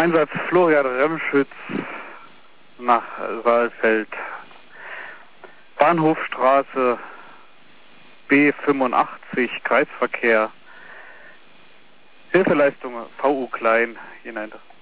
Einsatz Florian Remschütz nach Saalfeld. Bahnhofstraße B85, Kreisverkehr. Hilfeleistung VU Klein, Ihnen